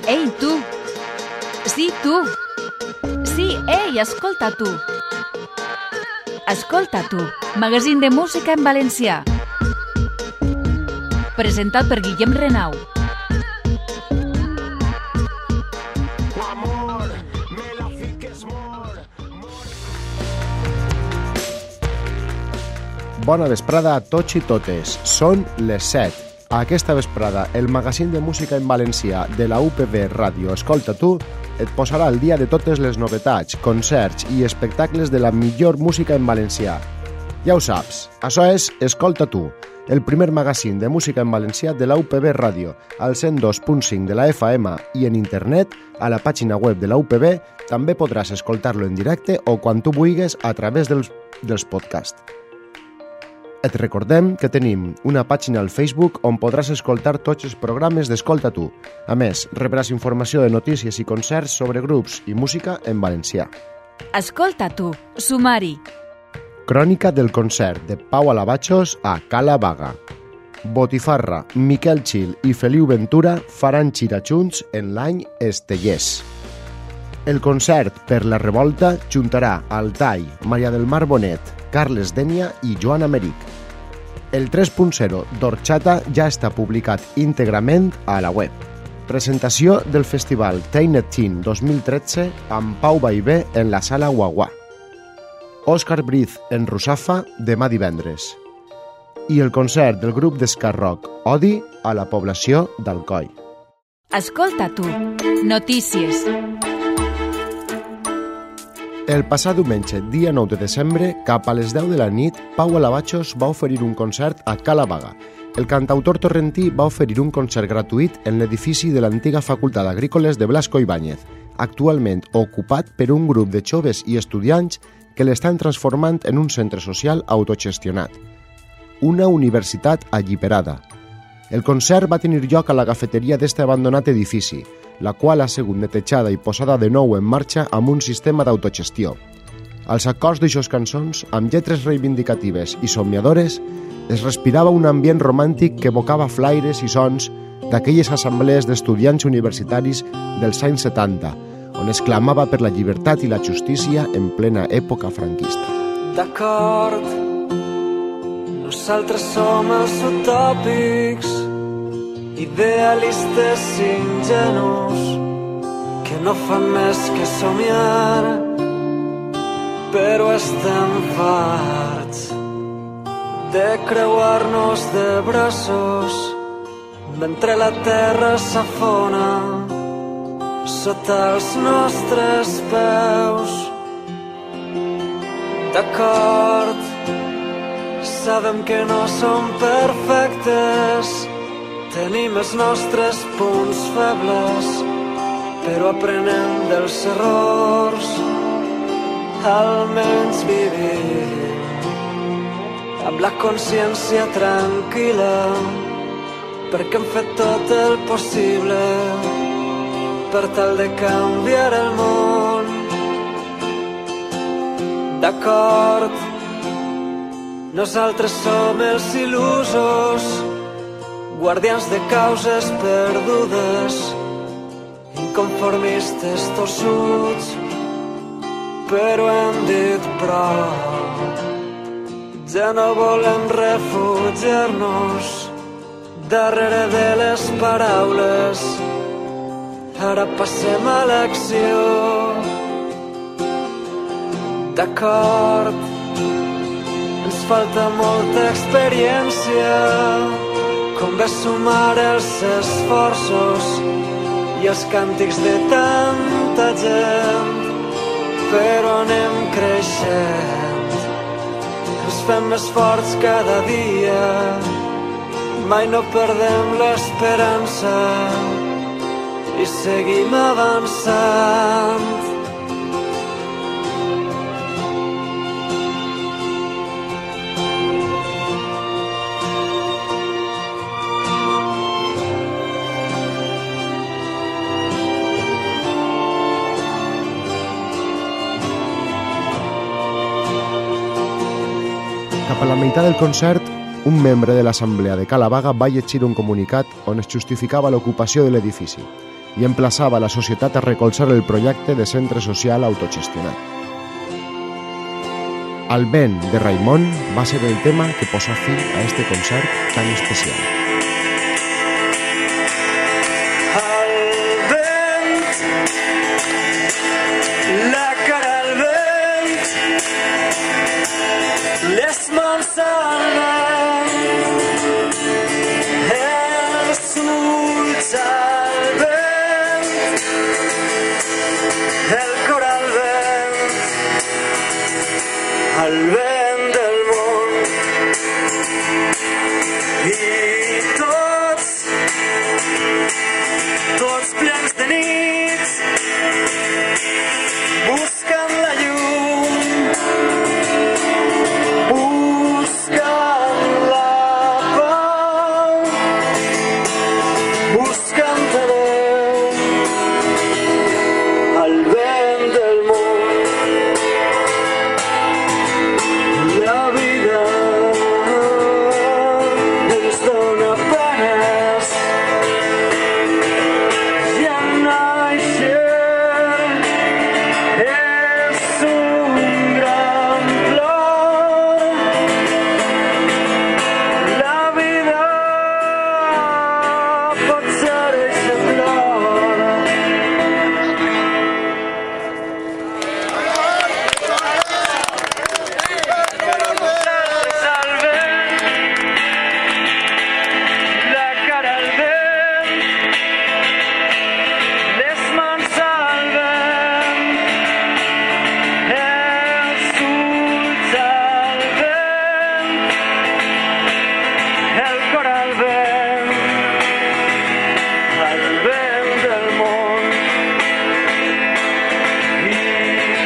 Ei, tu! Sí, tu! Sí, ei, escolta, tu! Escolta, tu! Magazín de música en valencià. Presentat per Guillem Renau. Bona vesprada a tots i totes. Són les 7. A aquesta vesprada, el magazín de música en valencià de la UPB Ràdio Escolta Tu et posarà al dia de totes les novetats, concerts i espectacles de la millor música en valencià. Ja ho saps, això és Escolta Tu, el primer magazín de música en valencià de la UPB Ràdio, al 102.5 de la FM i en internet, a la pàgina web de la UPB, també podràs escoltar-lo en directe o quan tu vulguis a través dels podcasts. Et recordem que tenim una pàgina al Facebook on podràs escoltar tots els programes d'Escolta Tu. A més, rebràs informació de notícies i concerts sobre grups i música en valencià. Escolta Tu, sumari. Crònica del concert de Pau Alabachos a Cala Baga. Botifarra, Miquel Gil i Feliu Ventura faran gira junts en l'any Estellers. El concert per la Revolta juntarà Altai, Maria del Mar Bonet, Carles Dènia i Joan Americ. El 3.0 d'Orxata ja està publicat íntegrament a la web. Presentació del festival Tainted Teen 2013 amb Pau Vallvé en la Sala Guaguà. Òscar Briz en Russafa demà divendres. I el concert del grup d'ska rock Odi a la població d'Alcoi. Escolta Tu, notícies. El passat diumenge, dia 9 de desembre, cap a les 10 de la nit, Pau Alabachos va oferir un concert a Cala Baga. El cantautor torrentí va oferir un concert gratuït en l'edifici de l'antiga Facultat d'Agrícoles de Blasco Ibáñez, actualment ocupat per un grup de joves i estudiants que l'estan transformant en un centre social autogestionat. Una universitat alliberada. El concert va tenir lloc a la cafeteria d'este abandonat edifici, la qual ha sigut netejada i posada de nou en marxa amb un sistema d'autogestió. Als acords d'aixòs cançons, amb lletres reivindicatives i somniadores, es respirava un ambient romàntic que evocava flaires i sons d'aquelles assemblees d'estudiants universitaris dels anys 70, on es clamava per la llibertat i la justícia en plena època franquista. D'acord, nosaltres som els utòpics, idealistes ingenus que no fan més que somiar, però estem farts de creuar-nos de braços mentre la terra s'afona sota els nostres peus. D'acord, sabem que no som perfectes, tenim els nostres punts febles, però aprenem dels errors, almenys vivim amb la consciència tranquil·la, perquè hem fet tot el possible per tal de canviar el món. D'acord, nosaltres som els il·lusos, guardians de causes perdudes, inconformistes tossuts, però hem dit prou. Ja no volem refugiar-nos darrere de les paraules, ara passem a l'acció. D'acord, ens falta molta experiència, convé sumar els esforços i els càntics de tanta gent, però anem creixent, ens fem més forts cada dia, mai no perdem l'esperança i seguim avançant. Cap a la meitat del concert, un membre de l'assemblea de Cala Baga va llegir un comunicat on es justificava l'ocupació de l'edifici. i emplaçava la societat a recolzar el projecte de centre social autogestionat. Al vent de Raimon va ser el tema que posà fi a este concert tan especial. Al vent, la cara al vent, les mans al vent, els ulls al vent, el cor al vent del món. I tots plens de nits, buscant la llum, buscant la pau, buscant Déu, al vent del món. La vida ens dona penes i en naixer és un gran plor. La vida pot ser exemplar. La cara al vent, les mans al vent, els ulls al vent, el cor al vent del món. I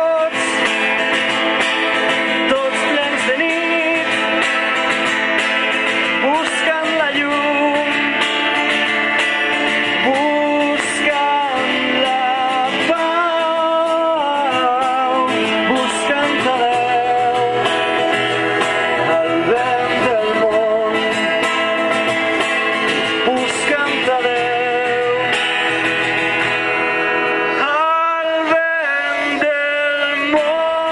tots plens de nit, buscant la llum, buscant la pau, buscant Déu, al vent del món, buscant Déu, al vent del món.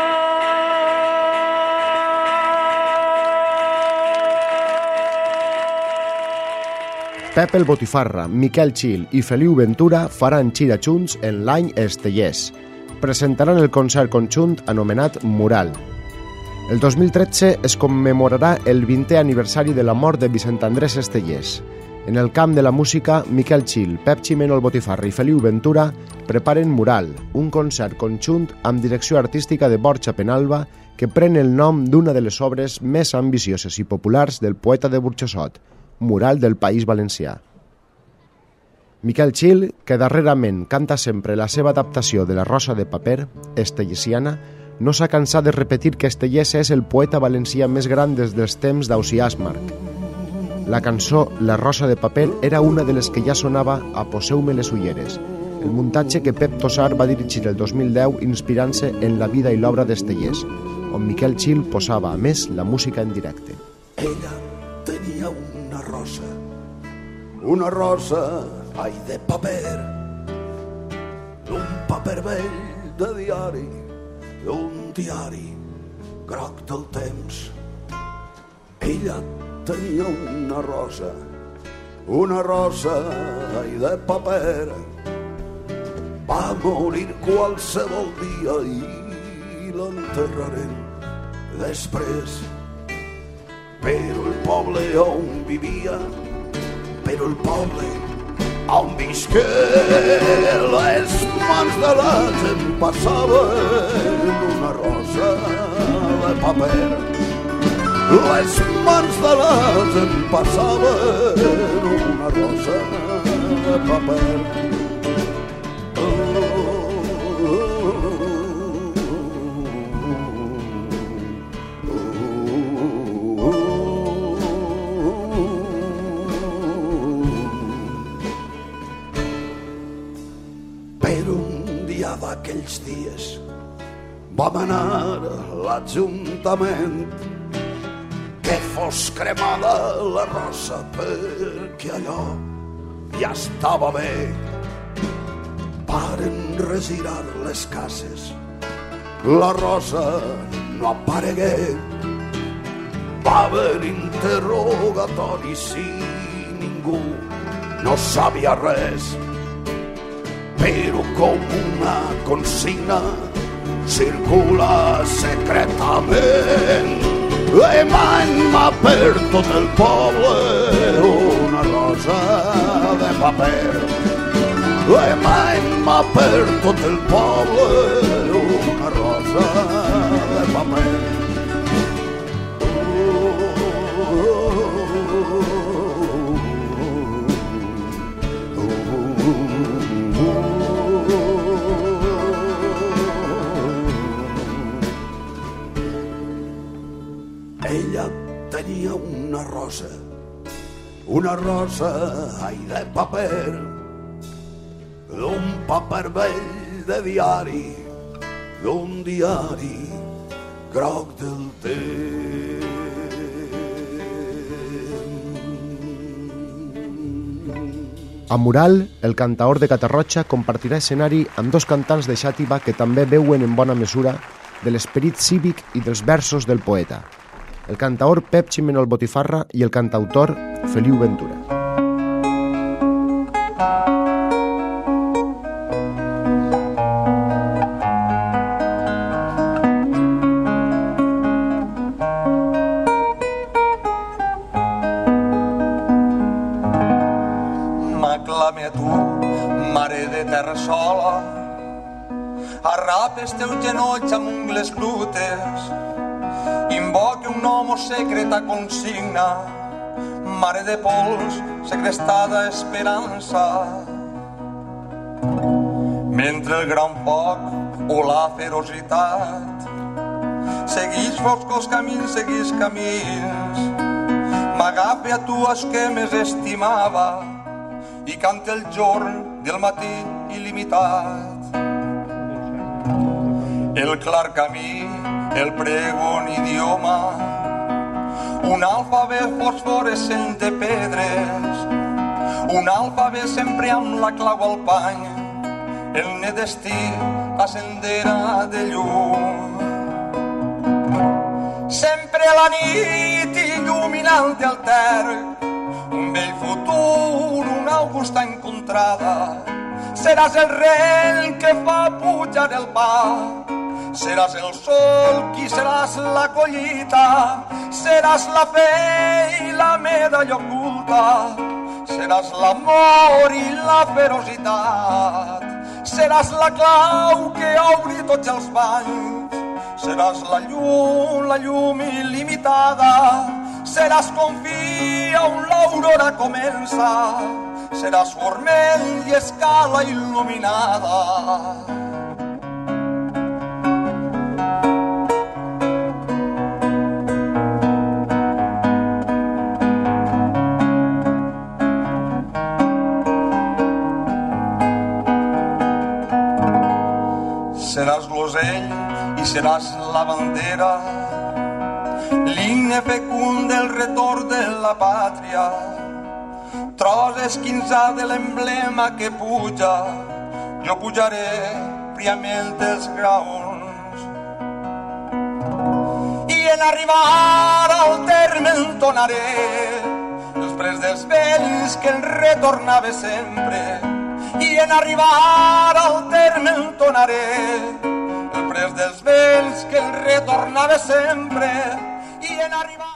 Pep el Botifarra, Miquel Gil i Feliu Ventura faran gira junts en l'any Estellers. Presentaran el concert conjunt anomenat Mural. El 2013 es commemorarà el 20è aniversari de la mort de Vicent Andrés Estellers. En el camp de la música, Miquel Gil, Pep Ximeno el Botifarra i Feliu Ventura preparen Mural, un concert conjunt amb direcció artística de Borja Penalba que pren el nom d'una de les obres més ambicioses i populars del poeta de Burjassot, Mural del País Valencià. Miquel Gil, que darrerament canta sempre la seva adaptació de La Rosa de Paper, estellesiana, no s'ha cansat de repetir que Estellés és el poeta valencià més gran des dels temps d'Ausiàs Asmarch. La cançó La Rosa de Paper era una de les que ja sonava a Poseu-me les ulleres, el muntatge que Pep Tossar va dirigir el 2010 inspirant-se en la vida i l'obra d'Estellés, on Miquel Gil posava, a més, la música en directe. Ella tenia una rosa, ai, de paper, un paper vell de diari, un diari groc del temps. Ella tenia una rosa, ai, de paper, va morir qualsevol dia i l'enterraren després. Però el poble on vivia, però el poble on visqué, les mans de la gent passaven una rosa de paper. Les mans de la gent passaven una rosa de paper. D'aquells dies vam anar a l'Ajuntament que fos cremada la rosa perquè allò ja estava bé. varen resirar les cases. La Rosa no aparegué. Va haver interrogatoris i ningú no sabia res, però com una consigna circula secretament. Emana per tot el poble una rosa de paper. Emana per tot el poble una rosa de paper. Ella tenia una rosa ai de paper, d'un paper vell de diari, d'un diari groc del temps. A Mural, el cantaor de Catarroja compartirà escenari amb dos cantants de xàtiva que també veuen en bona mesura de l'esperit cívic i dels versos del poeta, el cantaor Pep Ximenol Botifarra i el cantautor Feliu Ventura. M'aclame a tu, mare de terra sola, arrapa els teus genolls amb ungles glutes, invoque un homo secreta consigna, mare de pols, segrestada esperança. Mentre el gran foc o la ferocitat seguix foscos camins, m'agafe a tu els que més estimava i cante el jorn del matí il·limitat. El clar camí, el pregon idioma, un alfabet fosforescent de pedres, un alfabet sempre amb la clau al pany, el net destí, la sendera de llum. Sempre a la nit il·luminant el terç, un vell futur, una augusta encontrada, seràs el rei que fa pujar el pa. Seràs el sol, qui seràs la collita, seràs la fe i la medalla oculta, seràs l'amor i la ferocitat, seràs la clau que obri tots els banys, seràs la llum il·limitada, seràs confia on l'aurora comença, seràs forment i escala il·luminada. Seràs l'ocell i seràs la bandera, l'himne fecund del retorn de la pàtria, tros esquinçat de l'emblema que puja, jo pujaré priament els graons. I en arribar al terme entonaré els prets dels vells que en retornava sempre, i en arribar al terme entonaré el pres dels vells que el retornava sempre, i en arribar...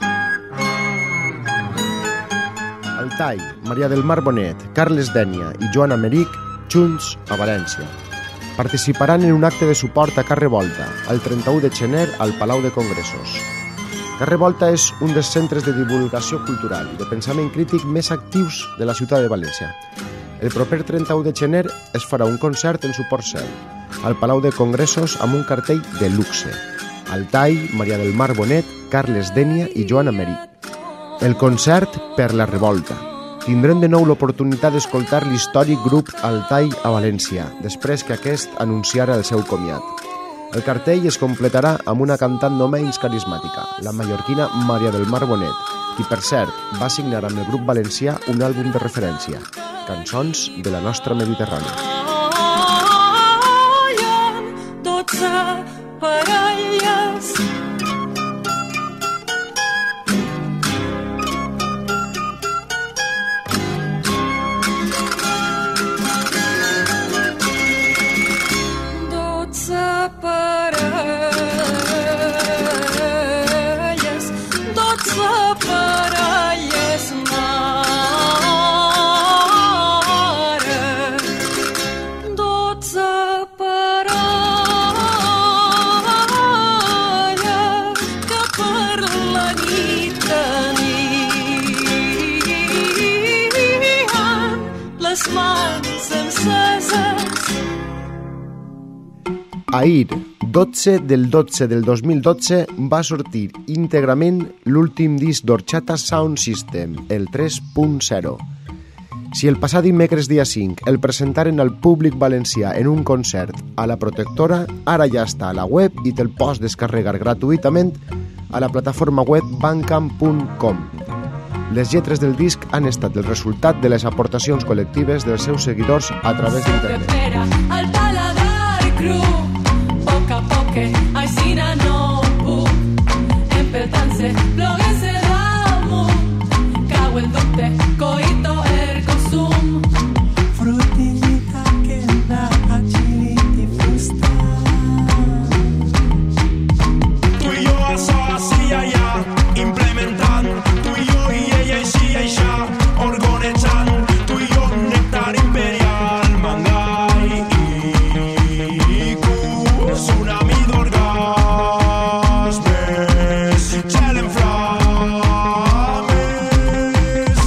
Altai, Maria del Mar Bonet, Carles Dénia i Joan Americ, junts a València. Participaran en un acte de suport a Carrer Volta, el 31 de gener al Palau de Congressos. Carrer Volta és un dels centres de divulgació cultural i de pensament crític més actius de la ciutat de València. El proper 31 de gener es farà un concert en suport seu, al Palau de Congressos amb un cartell de luxe. Altai, Maria del Mar Bonet, Carles Dénia i Joan Americ. El concert per la revolta. Tindrem de nou l'oportunitat d'escoltar l'històric grup Altai a València, després que aquest anunciara el seu comiat. El cartell es completarà amb una cantant no menys carismàtica, la mallorquina Maria del Mar Bonet, qui, per cert, va signar amb el grup valencià un àlbum de referència, Cançons de la nostra Mediterrània. Ahir, 12 del 12 del 2012, va sortir íntegrament l'últim disc d'Orchata Sound System, el 3.0. Si el passat dimecres dia 5 el presentaren al públic valencià en un concert a la Protectora, ara ja està a la web i te'l pots descarregar gratuïtament a la plataforma web bandcamp.com. Les lletres del disc han estat el resultat de les aportacions col·lectives dels seus seguidors a través d'internet. Al paladar cru, poc a poc, aixina no puc. Empeltant-se, ploguent-se damunt, cau el dubte, coito el consum. Frutillita que da agility frusta. Tu i jo això, així i allà, implementant. Tu i jo i ella, així i això, orgonejant. Tu i jo, nèctar imperial, mangai i tsunami d'orgasmes, gel en flames.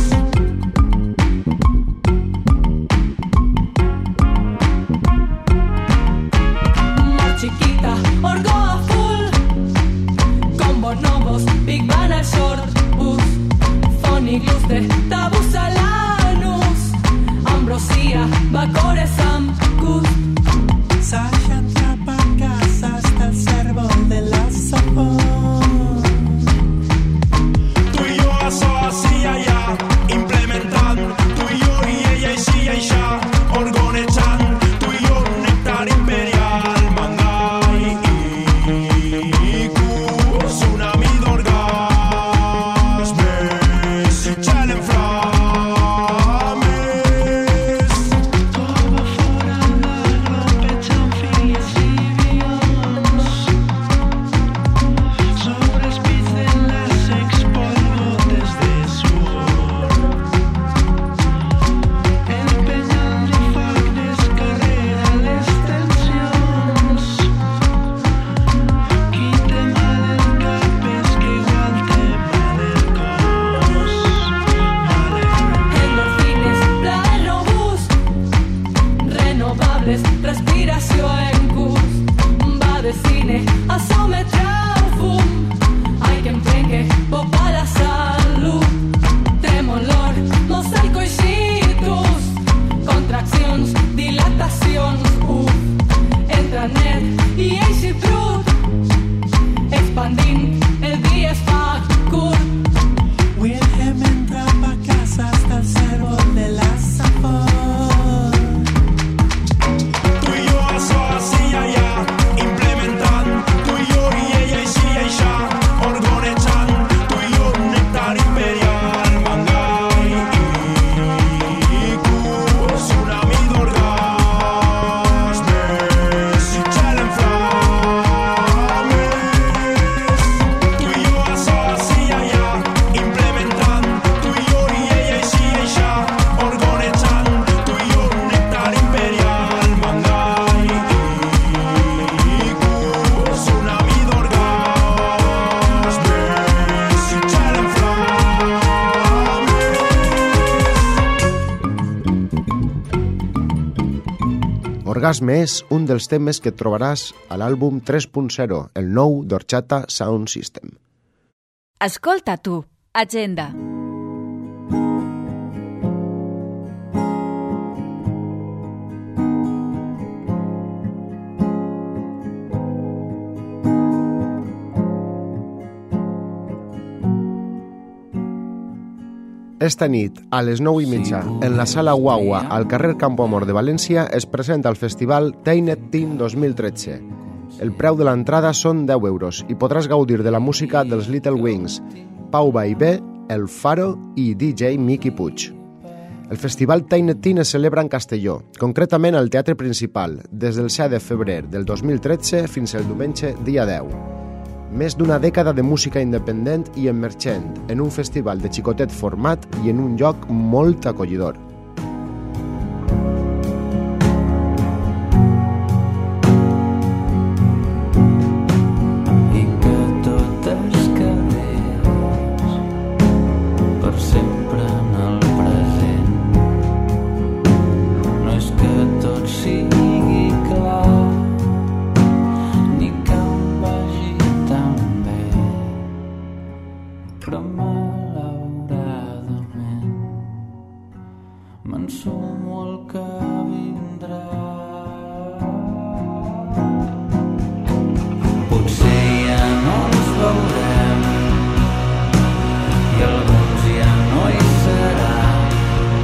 Mar chiquita, orgo a full, combos novos, big band al short bus, phonic luz de tabús a l'anus, ambrosía, bacores amb gust. Sasha atrapa casa hasta el cérvol de la sapón. Tu i jo això, així i allà, implementant. Tu i jo i ella, així i això, orgonejant. Tu i jo, nèctar imperial, mangai i tsunami d'orgasmes, gel en flames. Todo fora de glopets, amfibies i avions. Sobre espits d'enlaces, polvotes de suor. Empenyant el foc descarrega les tensions. Qui té mal el cap és que igual té mal el cos. Endorfines, plaer robust, renovables, respiració en curs. Va de cine a sometre fum. Hay que emprengue, popa la salut. Tremolor, mosaico i citrus. Contraccions, dilatacions, entra net i eixi brut. Expandint, el dia es fa curt. Wilhelm entra pa casa hasta el cérvol de la sapón. Tu i jo això, així i allà, implementant. Tu i jo i ella, així i això, orgonejant. Tu i jo, nèctar imperial, mangai i tsunami d'orgasmes, gel en flames. Tu i jo això, així i allà, implementant. Tu i jo i ella, així i això, orgonejant. Tu i jo, nèctar imperial, mangai i tsunami d'orgasmes, gel en flames. Orgasme és un dels temes que trobaràs a l'àlbum 3.0, el nou d'Orchata Sound System. Escolta tu, Agenda. Esta nit, a les 9:30, en la Sala Guagua, al carrer Campo Amor de València, es presenta el festival Tainted Teen 2013. El preu de l'entrada són 10 euros i podràs gaudir de la música dels Little Wings, Pau Baibé, El Faro i DJ Miqui Puig. El festival Tainted Teen es celebra en Castelló, concretament al Teatre Principal, des del 7 de febrer del 2013 fins al diumenge dia 10. Més d'una dècada de música independent i emergent, en un festival de xicotet format i en un lloc molt acollidor. I que tot es quedés per sempre en el present. No és que tot sigui clar, sumo el que vindrà. Potser ja no ens veurem i alguns ja no hi seran.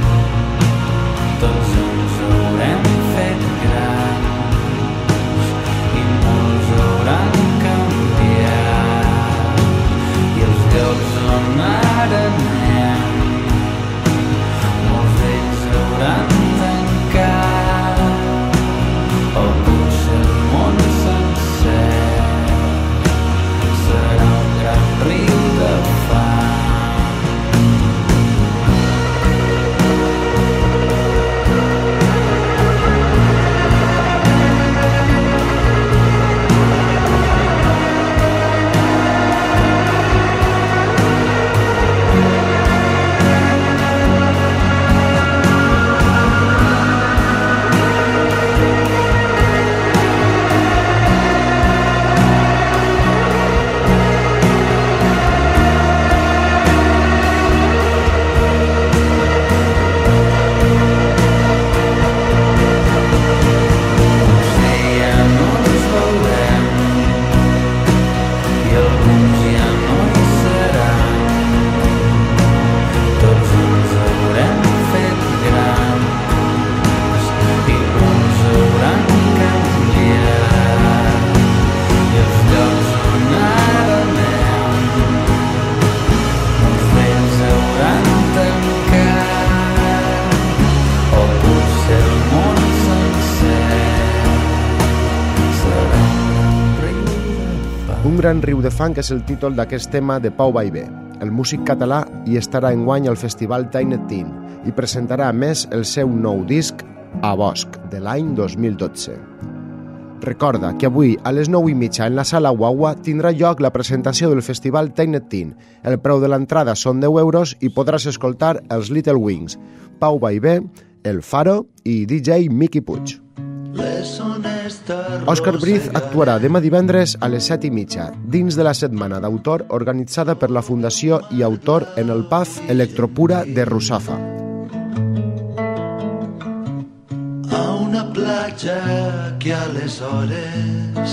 Tots ens haurem fet grans i molts hauran canviat i els llocs on ara anem molts d'ells hauran tancat o potser el món sencer serà un gran riu de fam. Un gran riu de fang és el títol d'aquest tema de Pau Vallvé. El músic català hi estarà enguany al festival Tiny Teen i presentarà a més el seu nou disc A Bosc, de l'any 2012. Recorda que avui a les 9:30 en la sala Guagua tindrà lloc la presentació del festival Tiny Teen. El preu de l'entrada són 10 euros i podràs escoltar els Little Wings, Pau Vallvé, El Faro i DJ Miqui Puig. Òscar Briz actuarà demà divendres a les 7:30 dins de la setmana d'autor organitzada per la Fundació i Autor en el Paz Electropura de Russafa. A una platja que aleshores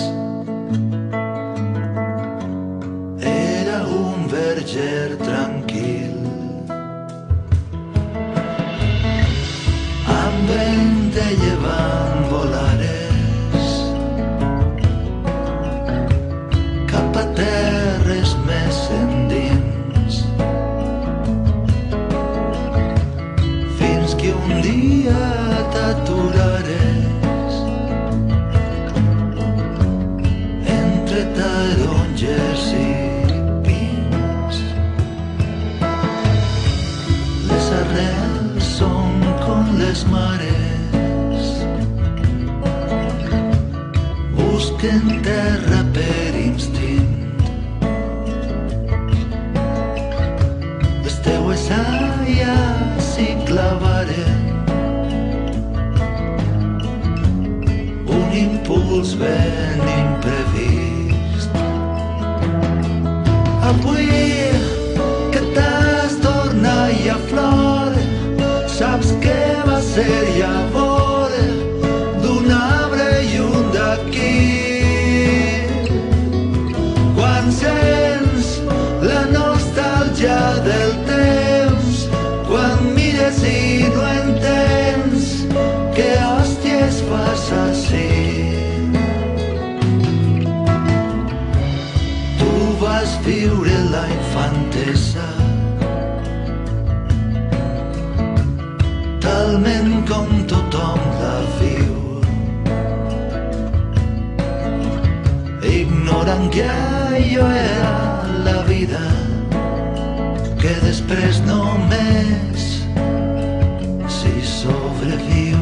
era un verger tranquil, amb vent de llevant volares cap a terres més endins, fins que un dia t'aturares entre taronges i pins. Les arrels són com les mares, busquen terra per instint. Les teues aies s'hi clavaren un impuls ben imprevist. Avui que t'has tornat a flor, saps que va ser llavor d'un arbre lluny d'aquí. Quan sents la nostàlgia del temps, quan mires i no entens què hòsties fas així. Tu vas viure la infantesa talment com tothom la viu, ignorant que allò era la vida, que després només s'hi sobreviu.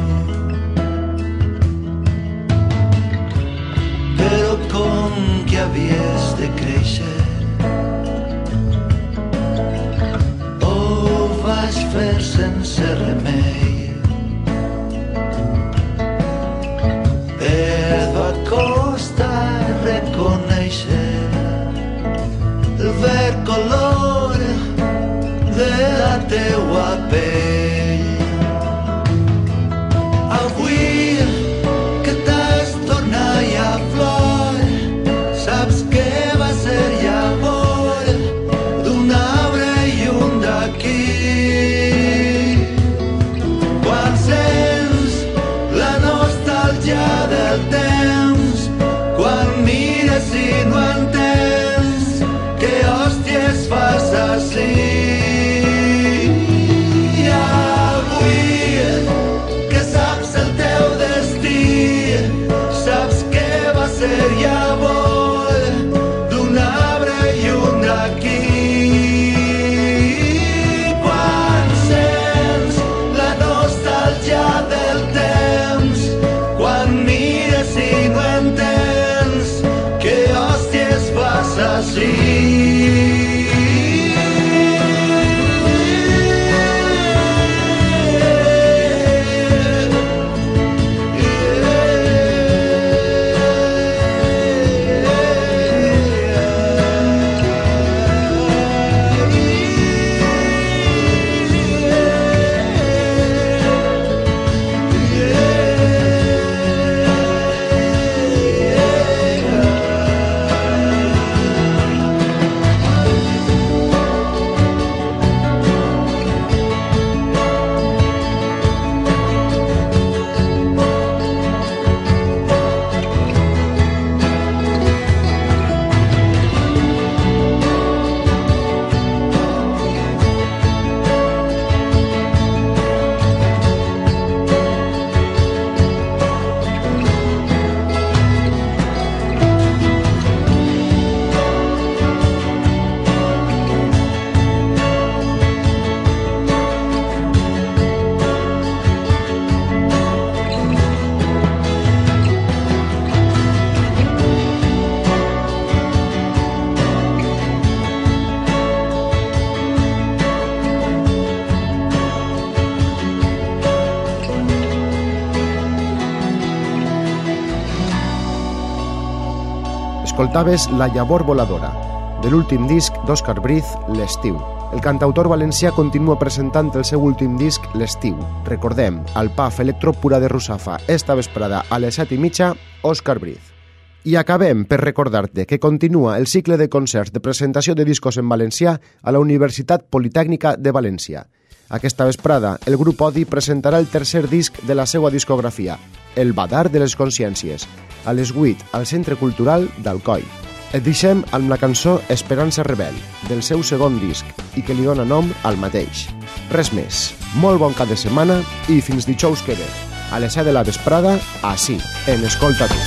Però com que havies de créixer, ho vaig fer sense remei. Va costar reconèixer el verd color de la teua pell. Escoltaves La llavor voladora, de l'últim disc d'Òscar Briz, L'estiu. El cantautor valencià continua presentant el seu últim disc, L'estiu. Recordem, al PAF Electro Pura de Russafa, esta vesprada a les 7:30, Òscar Briz. I acabem per recordar-te que continua el cicle de concerts de presentació de discos en valencià a la Universitat Politècnica de València. Aquesta vesprada, el grup Odi presentarà el tercer disc de la seva discografia, El Badar de les Consciències, a les 8 al Centre Cultural d'Alcoi. Et deixem amb la cançó Esperança Rebel, del seu segon disc, i que li dona nom al mateix. Res més. Molt bon cap de setmana i fins dijous que ve, a les 7 de la vesprada, ací, en Escolta Tu.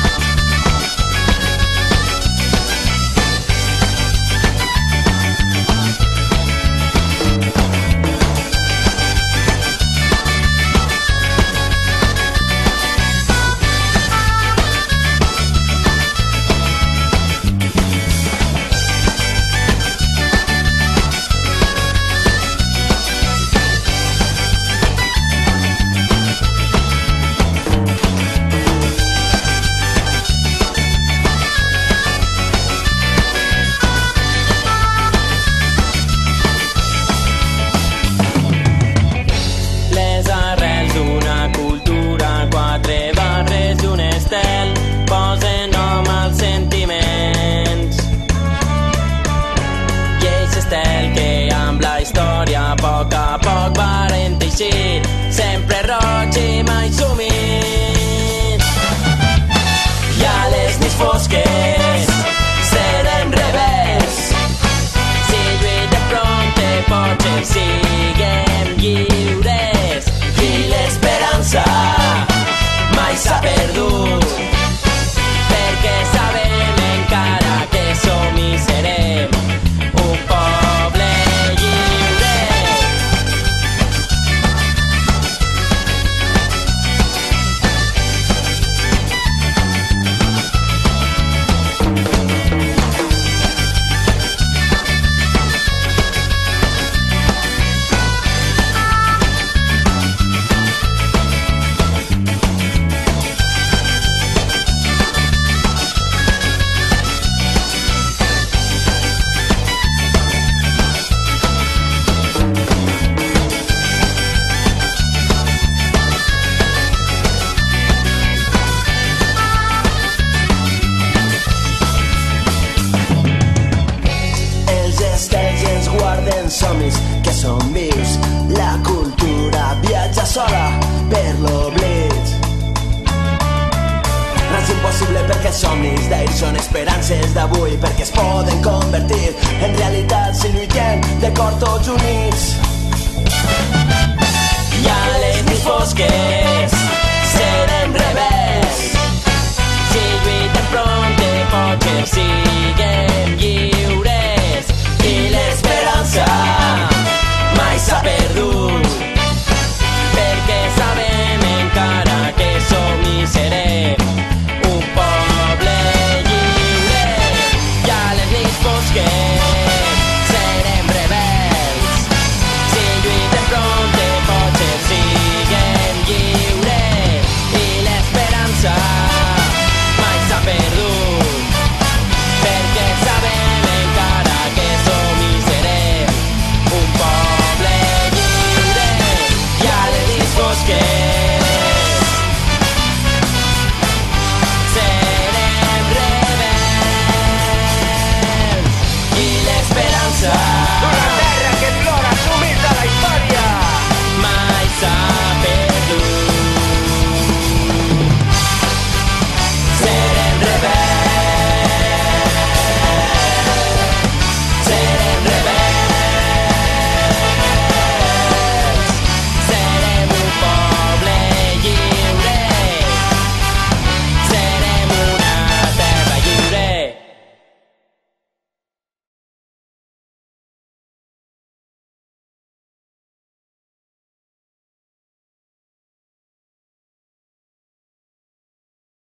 Sempre roig i mai sumit. I a les nits fosques serem rebels. Si lluitem prompte potser siguem lliures. I l'esperança mai s'ha perdut, perquè sabem encara que som i serem un poble lliure. Somnis que són vius, la cultura viatja sola per l'oblit. Res impossible perquè els somnis d'ahir són esperances d'avui, perquè es poden convertir en realitat si lluitem de cor tots units.